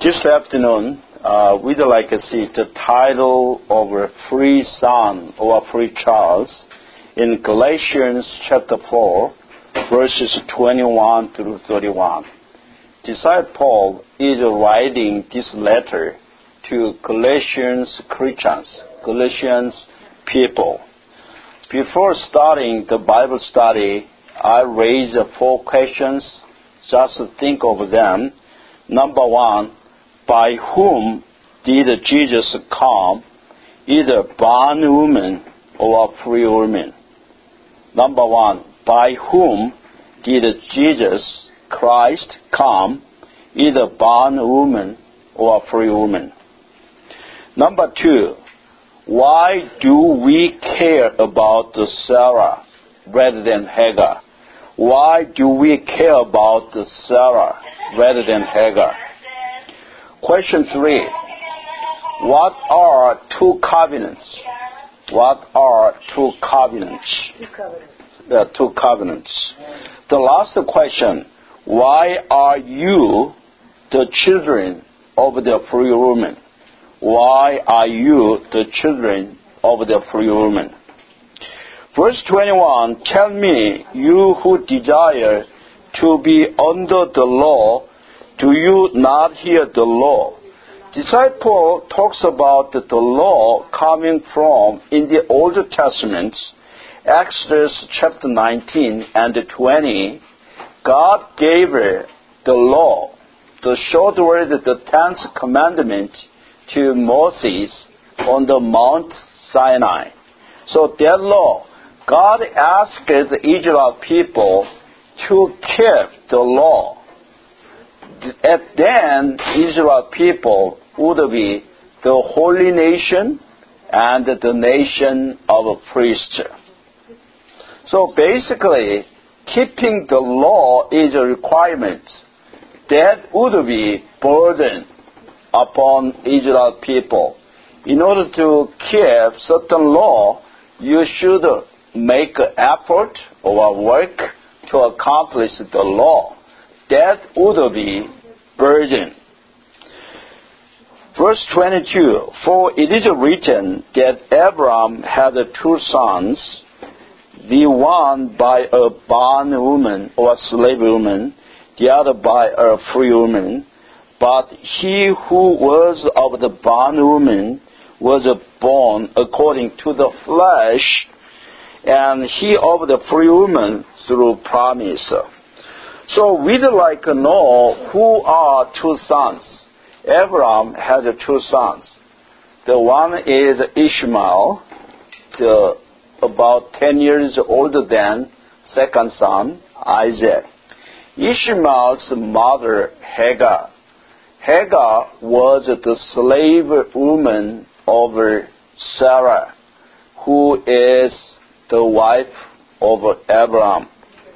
This afternoon, we'd like to see the title of a free son or free child in Galatians chapter 4, verses 21 through 31. Disciple Paul is writing this letter to Galatians Christians, Galatians people. Before starting the Bible study, I raised 4 questions. Just think of them. Number 1, by whom did Jesus come, either bondwoman or free woman? Number 1, by whom did Jesus Christ come, either bondwoman or free woman? Number 2, why do we care about Sarah rather than Hagar? Why do we care about Sarah rather than Hagar? Question 3, what are 2 covenants? What are 2 covenants? 2 covenants. There are 2 covenants. The last question, why are you the children of the free woman? Why are you the children of the free woman? Verse 21, tell me, you who desire to be under the law, do you not hear the law? Disciple talks about the law coming from in the Old Testament, Exodus chapter 19 and 20. God gave the law, the short word, the 10th commandment, to Moses on the Mount Sinai. So that law, God asked the Israel people to keep the law. And then Israel people would be the holy nation and the nation of priests. So basically, keeping the law is a requirement that would be burden upon Israel people. In order to keep certain law, you should make effort or work to accomplish the law. That would be burden. Verse 22, for it is written that Abraham had 2 sons, the one by a bondwoman or slave woman, the other by a free woman. But he who was of the bondwoman was born according to the flesh, and he of the free woman through promise. So we'd like to know who are 2 sons. Abraham has 2 sons. The one is Ishmael, about 10 years older than second son, Isaac. Ishmael's mother, Hagar. Hagar was the slave woman of Sarah, who is the wife of Abraham.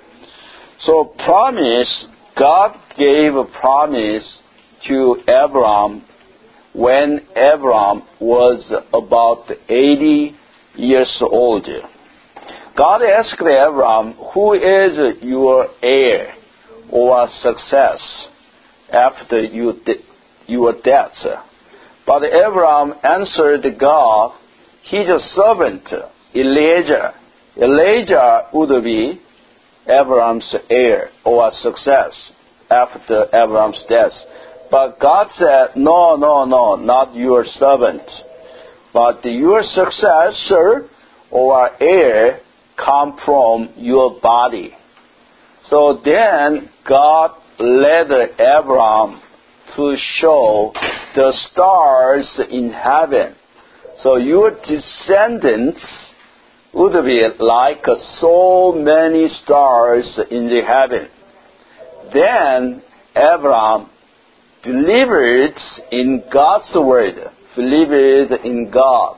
So promise, God gave a promise to Abraham when Abraham was about 80 years old. God asked Abraham, who is your heir or success after your death? But Abraham answered God, his servant Elijah. Elijah would be Abraham's heir or success after Abraham's death. But God said, no, not your servant, but your successor or heir come from your body. So then God led Abraham to show the stars in heaven. So your descendants would be like so many stars in the heaven. Then Abraham believed in God's word, believed in God.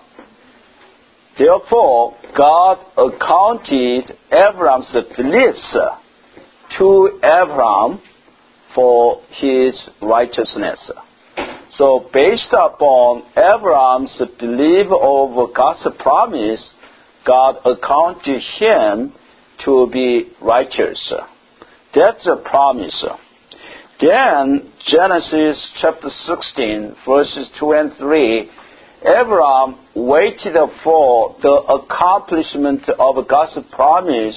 Therefore, God accounted Abraham's beliefs to Abraham for his righteousness. So based upon Abraham's belief of God's promise, God accounted him to be righteous. That's a promise. Then, Genesis chapter 16, verses 2 and 3, Abraham waited for the accomplishment of God's promise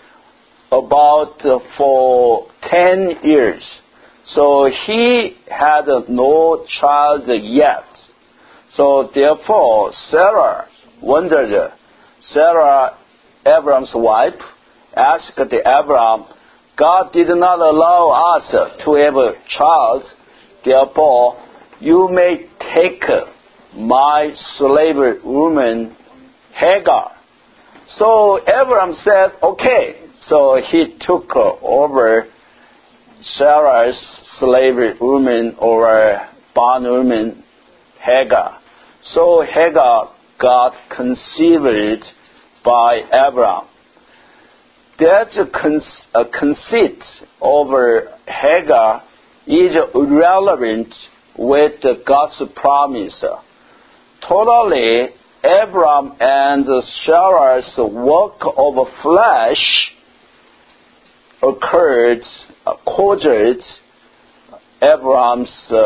for 10 years. So he had no child yet. So therefore, Sarah wondered. Sarah, Abraham's wife, asked Abraham, God did not allow us to have a child. Therefore, you may take my slave woman Hagar. So Abraham said, okay. So he took over Sarah's slave woman or bondwoman Hagar. So Hagar got conceived by Abraham. That conceit over Hagar is irrelevant with God's promise. Totally, Abraham and Sarah's work of flesh caused Abraham's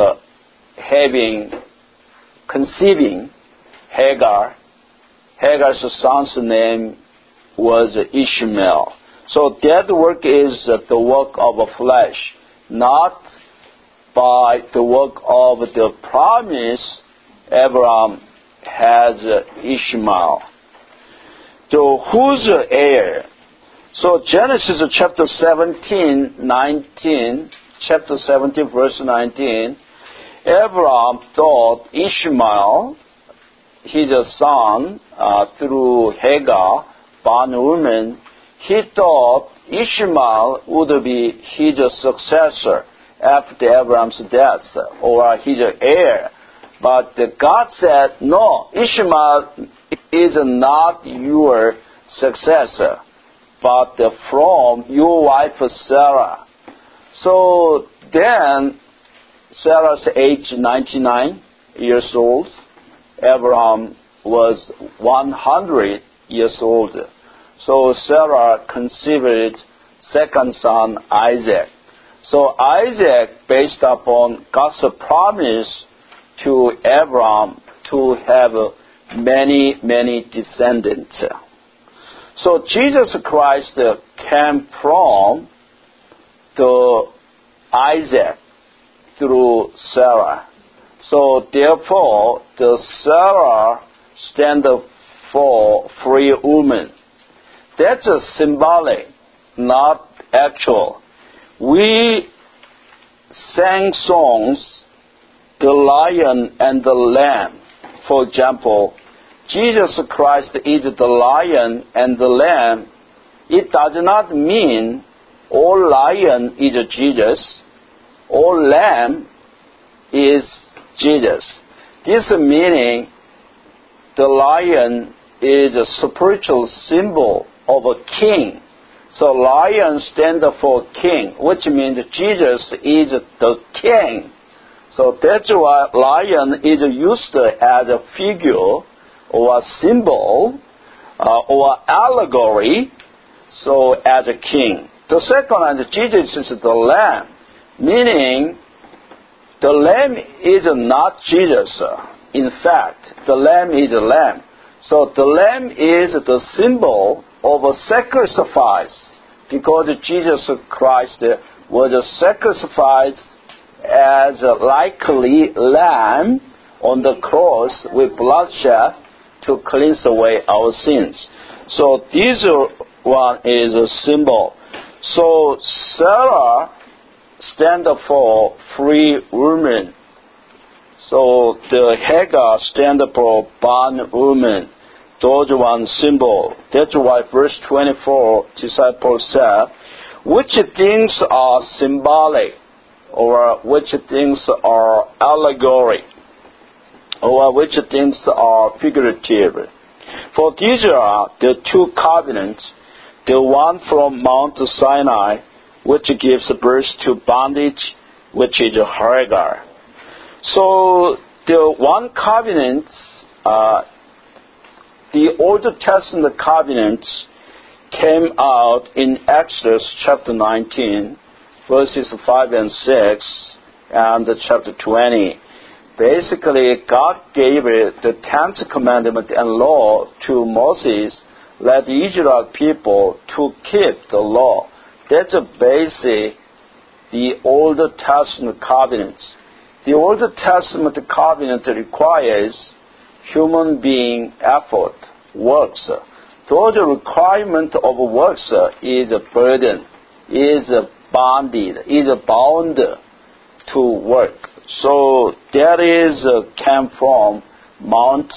conceiving Hagar. Hagar's son's name was Ishmael. So that work is the work of flesh, not by the work of the promise Abraham has Ishmael. So who's heir? So Genesis chapter 17, verse 19, Abraham thought Ishmael, his son, through Hagar, bondwoman, he thought Ishmael would be his successor after Abraham's death, or his heir. But God said, no, Ishmael is not your successor, but from your wife Sarah. So then, Sarah's age 99 years old. Abraham was 100 years old. So Sarah conceived second son Isaac. So Isaac, based upon God's promise to Abraham to have many, many descendants. So Jesus Christ came from the Isaac through Sarah. So therefore, the Sarah stands for free woman. That's a symbolic, not actual. We sang songs, the lion and the lamb. For example, Jesus Christ is the lion and the lamb. It does not mean all lion is Jesus, all lamb is Jesus. This meaning the lion is a spiritual symbol of a king. So lion stands for king, which means Jesus is the king. So that's why lion is used as a figure or a symbol or allegory, so as a king. The second one, Jesus is the lamb, meaning the lamb is not Jesus. In fact, the lamb is a lamb. So the lamb is the symbol of a sacrifice, because Jesus Christ was sacrificed as a likely lamb on the cross with bloodshed to cleanse away our sins. So this one is a symbol. So Sarah stands for free woman. So the Hagar stands for bondwoman. Those one symbol. That's why verse 24, disciples said, which things are symbolic, or which things are allegory, or which things are figurative. For these are the two covenants, the one from Mount Sinai, which gives birth to bondage, which is Hagar. So the one covenant, the Old Testament covenants came out in Exodus chapter 19, verses 5 and 6, and chapter 20. Basically, God gave the 10th commandment and law to Moses, led the Israel people to keep the law. That's basic the Old Testament covenants. The Old Testament covenant requires human being effort, works. Those requirement of works is a burden, is bonded, is bound to work. So that came from Mount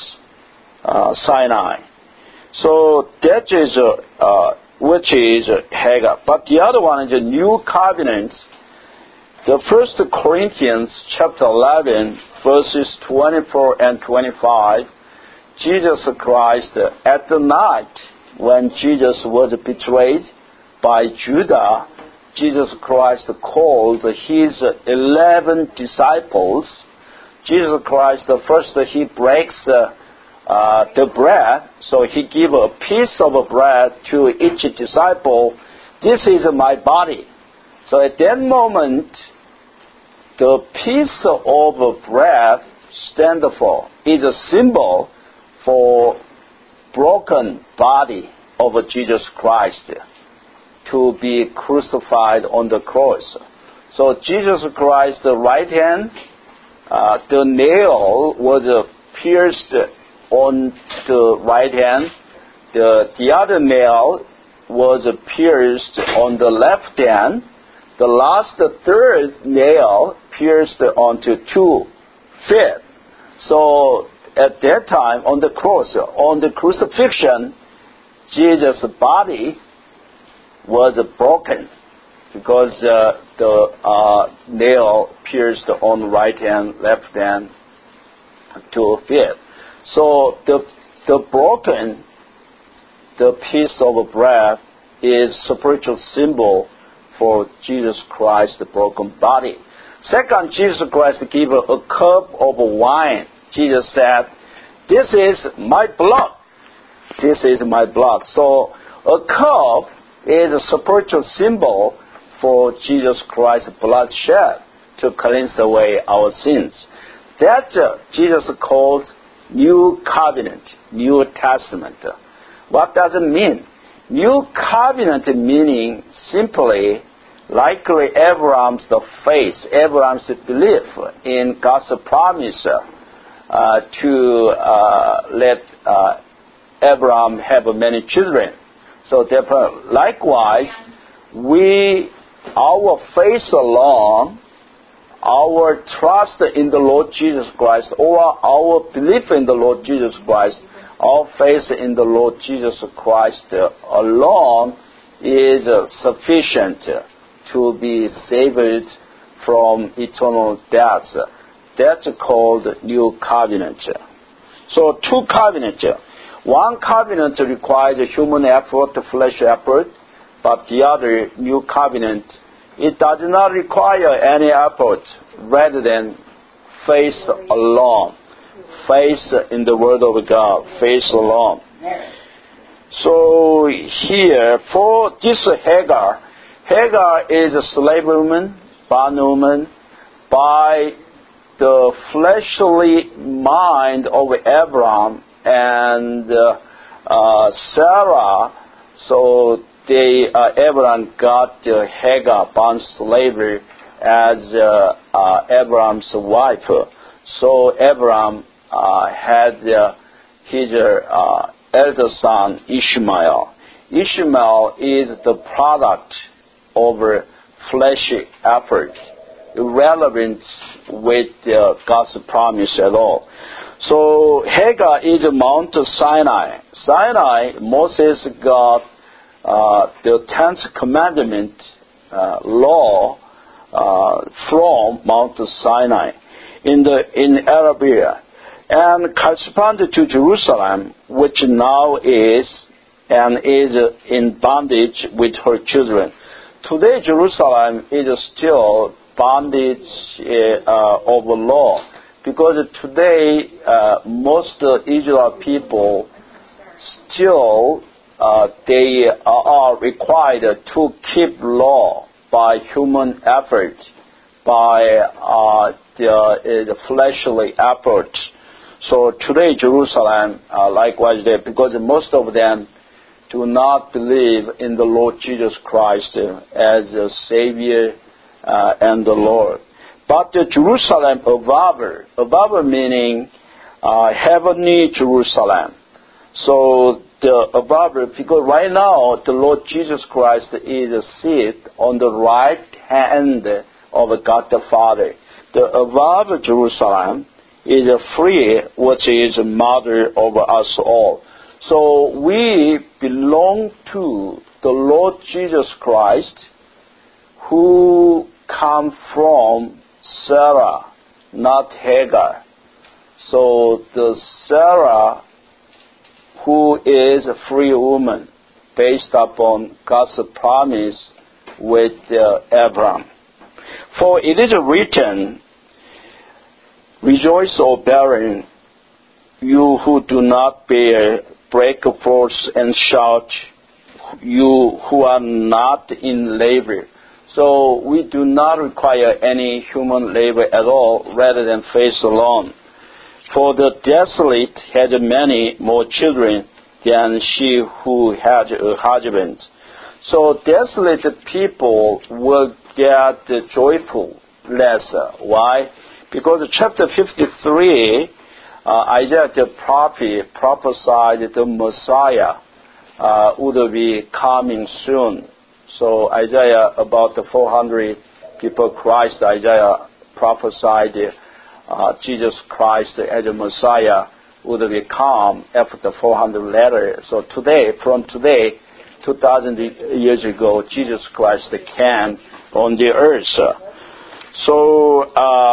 Sinai. So that is which is Hagar. But the other one is a new covenant. The 1 Corinthians chapter 11, verses 24 and 25, Jesus Christ, at the night when Jesus was betrayed by Judah, Jesus Christ called his 11 disciples. Jesus Christ, first he breaks the bread, so he gives a piece of bread to each disciple. This is my body. So at that moment, the piece of bread stand for is a symbol for broken body of Jesus Christ to be crucified on the cross. So Jesus Christ's right hand, the nail was pierced on the right hand. The other nail was pierced on the left hand. The last third nail pierced onto 2 feet. So at that time on the cross, on the crucifixion, Jesus' body was broken because the nail pierced on the right hand, left hand, 2 feet. So the broken, the piece of bread is spiritual symbol for Jesus Christ's broken body. Second, Jesus Christ gave a cup of wine. Jesus said, "This is my blood. This is my blood." So a cup is a spiritual symbol for Jesus Christ's blood shed to cleanse away our sins. That Jesus called New Covenant, New Testament. What does it mean? New Covenant meaning simply likely Abraham's faith, Abraham's belief in God's promise to let Abraham have many children. So therefore, likewise, our faith alone, our trust in the Lord Jesus Christ, or our belief in the Lord Jesus Christ, our faith in the Lord Jesus Christ alone is sufficient to be saved from eternal death. That's called New Covenant. So 2 covenants. One covenant requires human effort, flesh effort, but the other, New Covenant, it does not require any effort rather than faith alone. Faith in the Word of God, faith alone. So here, for this Hagar is a slave woman, bondwoman, by the fleshly mind of Abraham and Sarah. So Abraham got Hagar, bond slavery, as Abraham's wife. So Abraham had his elder son Ishmael. Ishmael is the product of fleshy effort, irrelevant with God's promise at all. So Hagar is Mount Sinai. Sinai, Moses got the 10th commandment law from Mount Sinai in Arabia, and corresponded to Jerusalem, which now is in bondage with her children. Today, Jerusalem is still bondage of law, because today most Israel people still they are required to keep law by human effort, by the fleshly effort. So today Jerusalem, likewise there, because most of them do not believe in the Lord Jesus Christ as a Savior and the Lord. But the Jerusalem above meaning heavenly Jerusalem. So the above, because right now the Lord Jesus Christ is seated on the right hand of God the Father. The above Jerusalem is free, which is mother of us all. So we belong to the Lord Jesus Christ, who come from Sarah, not Hagar. So the Sarah, who is a free woman, based upon God's promise with Abraham. For it is written, "Rejoice, O barren, you who do not bear, break forth and shout, you who are not in labor." So we do not require any human labor at all, rather than faith alone. For the desolate had many more children than she who had a husband. So desolate people will get joyful lesser. Why? Because chapter 53, Isaiah the prophet prophesied the Messiah would be coming soon. So Isaiah, about the 400 before Christ, Isaiah prophesied Jesus Christ as a Messiah would become after the 400 later. So today, from today, 2,000 years ago, Jesus Christ came on the earth. So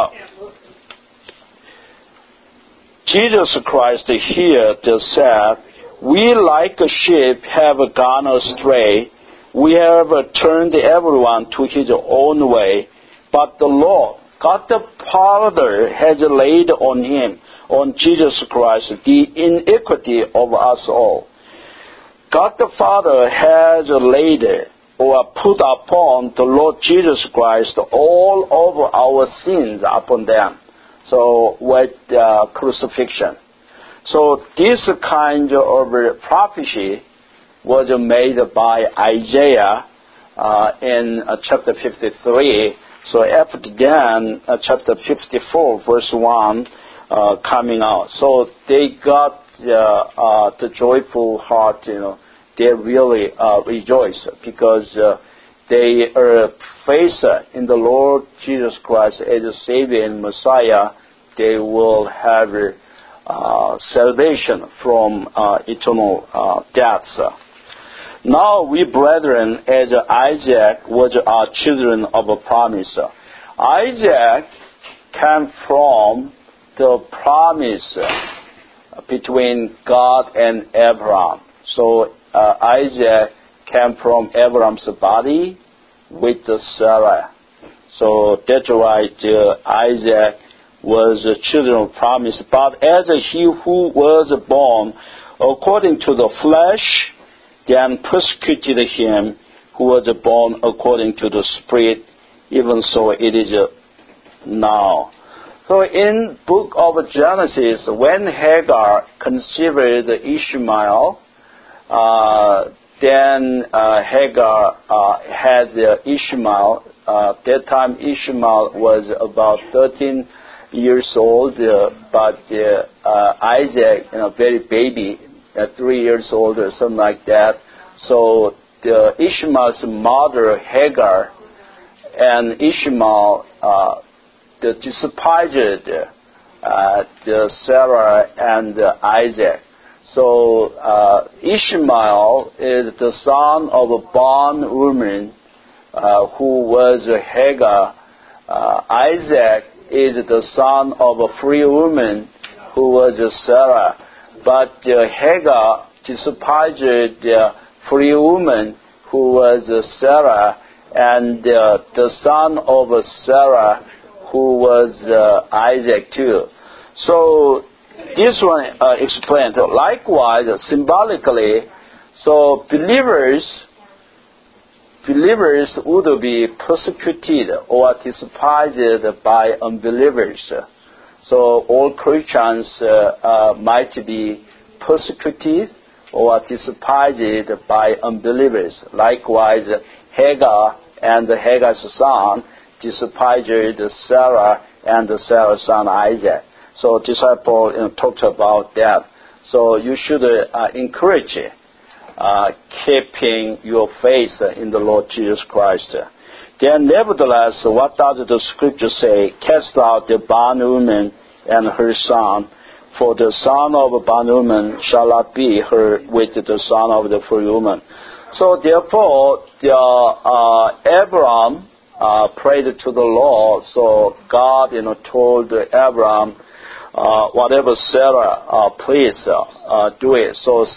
Jesus Christ here just said, "We like a sheep have gone astray. We have turned everyone to his own way. But the Lord, God the Father, has laid on him, on Jesus Christ, the iniquity of us all." God the Father has laid or put upon the Lord Jesus Christ all of our sins upon them. So with crucifixion. So this kind of prophecy was made by Isaiah in chapter 53. So after then, chapter 54, verse 1 coming out. So they got the joyful heart, they really rejoice because they are faith in the Lord Jesus Christ as a Savior and Messiah. They will have salvation from eternal death. Now we, brethren, as Isaac was our children of a promise. Isaac came from the promise between God and Abraham. So Isaac came from Abraham's body with Sarah. So that's why Isaac was a children of promise. But as he who was born according to the flesh, then persecuted him who was born according to the Spirit, even so it is now. So in book of Genesis, when Hagar conceived Ishmael, then Hagar had Ishmael. That time Ishmael was about 13 years old, but Isaac, very baby, 3 years old or something like that. So Ishmael's mother Hagar and Ishmael despised Sarah and Isaac. So Ishmael is the son of a bondwoman who was Hagar. Isaac is the son of a free woman who was Sarah. But Hagar despised the free woman who was Sarah, and the son of Sarah who was Isaac too. So this one explained. Likewise, symbolically, so believers believers would be persecuted or despised by unbelievers. So all Christians might be persecuted or despised by unbelievers. Likewise, Hagar and Hagar's son despised Sarah and Sarah's son Isaac. So disciple talked about that. So you should encourage keeping your faith in the Lord Jesus Christ. Then nevertheless, what does the scripture say? Cast out the bondwoman and her son, for the son of a bondwoman shall not be her with the son of the free woman. So therefore, Abraham prayed to the Lord. So God, told Abraham, whatever Sarah, please do it. So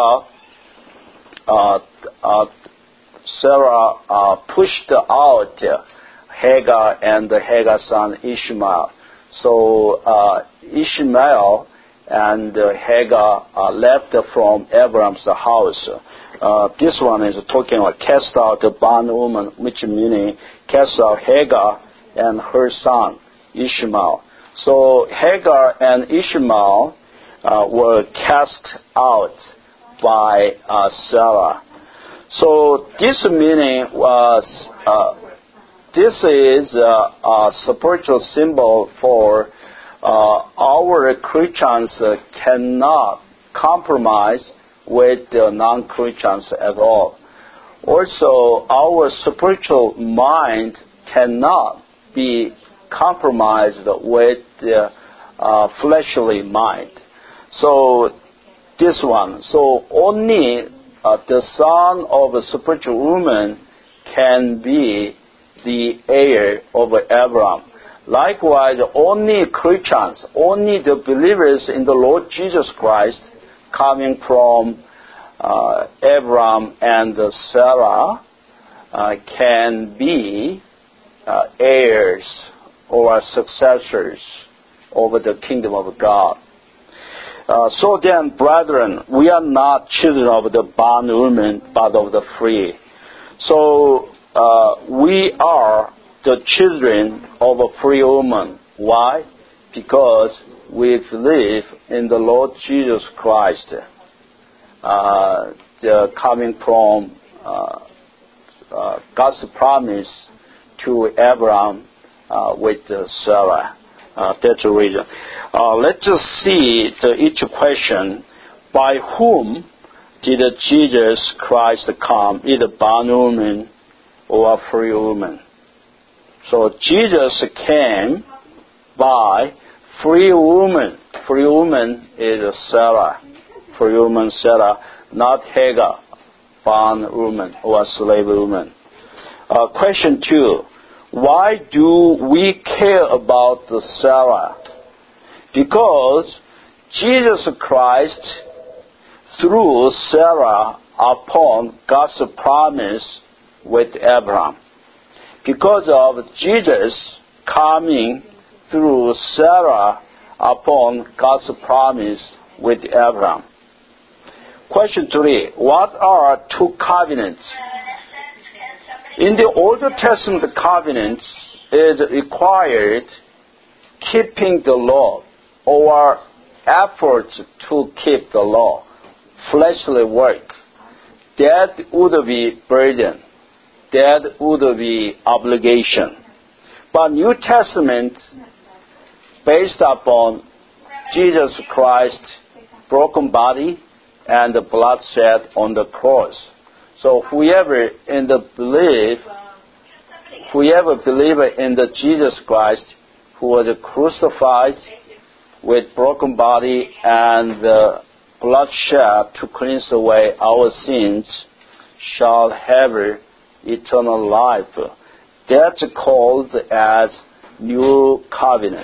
Sarah pushed out Hagar and Hagar's son Ishmael. So Ishmael and Hagar left from Abraham's house. This one is talking about cast out the bondwoman, which meaning cast out Hagar and her son Ishmael. So Hagar and Ishmael were cast out by Sarah. So this meaning was this is a spiritual symbol for our Christians cannot compromise with the non-Christians at all. Also, our spiritual mind cannot be compromised with the fleshly mind. So this one, so only the son of a spiritual woman can be the heir of Abraham. Likewise, only Christians, only the believers in the Lord Jesus Christ coming from Abraham and Sarah can be heirs or successors over the kingdom of God. So then, brethren, we are not children of the bondwoman, but of the free. So we are the children of a free woman. Why? Because we believe in the Lord Jesus Christ, coming from God's promise to Abraham with Sarah. That's the reason. Let's just see each question. By whom did Jesus Christ come, either bondwoman or a free woman? So Jesus came by free woman. Free woman is Sarah. Free woman Sarah, not Hagar, bondwoman or slave woman. Question 2. Why do we care about Sarah? Because Jesus Christ, through Sarah, upon God's promise with Abraham. Because of Jesus coming through Sarah upon God's promise with Abraham. Question 3. What are two covenants? In the Old Testament, covenants is required keeping the law or efforts to keep the law, fleshly work. That would be burden. That would be obligation. But New Testament, based upon Jesus Christ's broken body and the blood shed on the cross. So whoever believer in the Jesus Christ who was crucified with broken body and blood shed to cleanse away our sins shall have eternal life. That's called as New Covenant.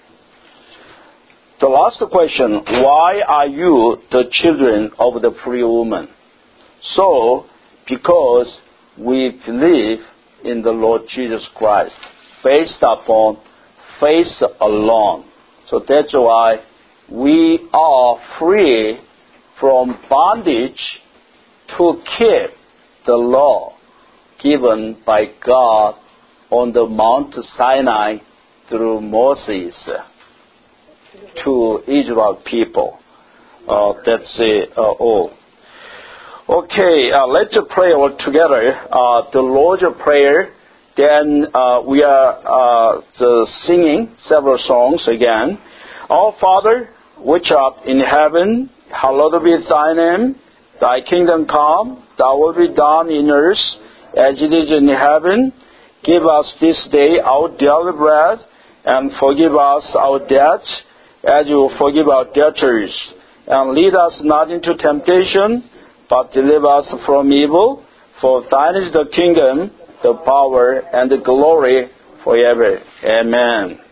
The last question, why are you the children of the free woman? So, because we believe in the Lord Jesus Christ, based upon faith alone. So that's why we are free from bondage to keep the law given by God on the Mount Sinai through Moses to Israel people. That's all. Okay, let's pray all together. The Lord's Prayer. Then we are singing several songs again. Our Father, which art in heaven, hallowed be thy name. Thy kingdom come, thy will be done in earth as it is in heaven. Give us this day our daily bread, and forgive us our debts as you forgive our debtors. And lead us not into temptation, but deliver us from evil. For thine is the kingdom, the power, and the glory forever. Amen.